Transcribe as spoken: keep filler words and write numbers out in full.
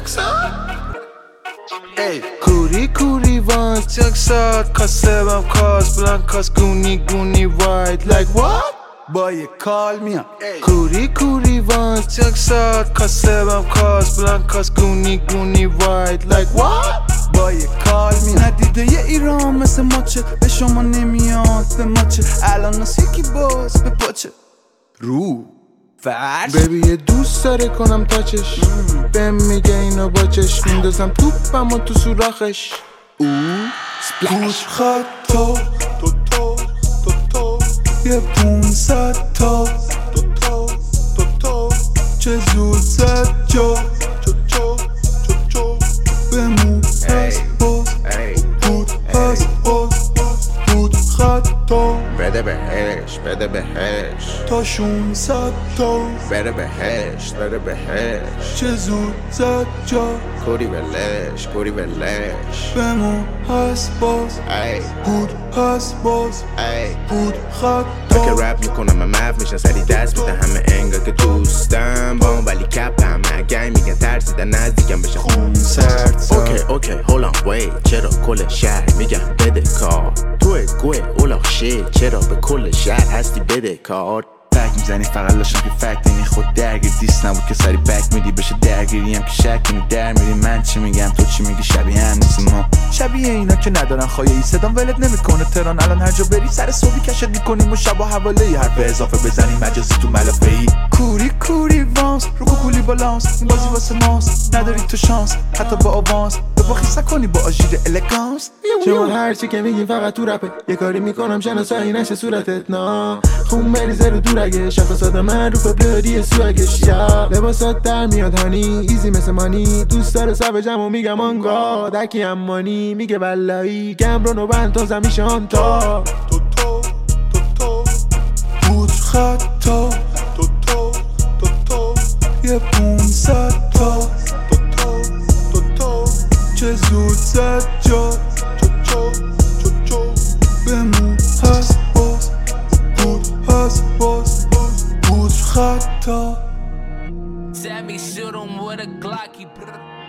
Ey, Kuri Kuri wants Jackshot cause seven cars blancas goony goony white like what? Boy call me up Kuri Kuri wants Jackshot cause seven cars blancas goony goony white like what? Boy call me up ندیده یه ایران مثل ماچه به شما نمیاد به ماچه الان ناس یکی باز به پاچه رو فرش بیبی یه دوست داره کنم تاچش بهم میگه اینو با چشم میندازم توپم و تو سوراخش او سپلش خط تو تو تو تو تو یه پونصد تا تو تو تو تو چه زود زد جا چو چو چو چو بمون هست باز بود هست باز بود خط تو بده بهش بده بهش تا شونصد تا بده بهش بده بهش چه زود زد جا کوری ولش کوری ولش بمون هست باز ای بود هست باز ای بود خط تا که رپ میکنم من مف میشن سری دست میده همه انگار که دوستم با ولی کپ همه اگه میگن ترسیدن نزدیکم بشه خون سرد اوکی اوکی هولان وی چرا کل شهر میگم بده کار توی گوه اولاخ شید چرا به کل شهر هستی بده کار فکر میزنی فقط لاشم که فکر نمی خود درگیر دیست نبود که سری بک میدی بشه درگیریم که شک می در میری من چی میگم تو چی میگی شبیه هم نیستیم ما شبیه اینا که ندارن خواهی ای صدام ولد نمیکنه تران الان هر جا بری سر صبحی کشت میکنیم و شب و حواله ای حرف اضافه بزنیم مجازی تو ملافه ای کوری کوری وانس رو کوکولی بالانس این بازی واسه ماست نداری تو شانس حتی با آوانس به با خیسه کنی با آژیر الگانس شما هر چی که میگی فقط تو رپه یه کاری میکنم شناسایی نشه صورتت نا خون بریزه رو دورگه شخصات من رو فبراری سوگش یا لباسات در میاد هانی ایزی مثل مانی دوست داره سب جمع میگم آنگا دکی امانی میگه بلایی گمرون و بند تا زمیشان تا تو تو تو تو بود خط تا تو تو تو تو یه پونصد تا تو تو تو تو چه زود زد جا چو چو چو چو بمون هست باز بود هست باز بود خط تا Sammy shoot him with a Glocky.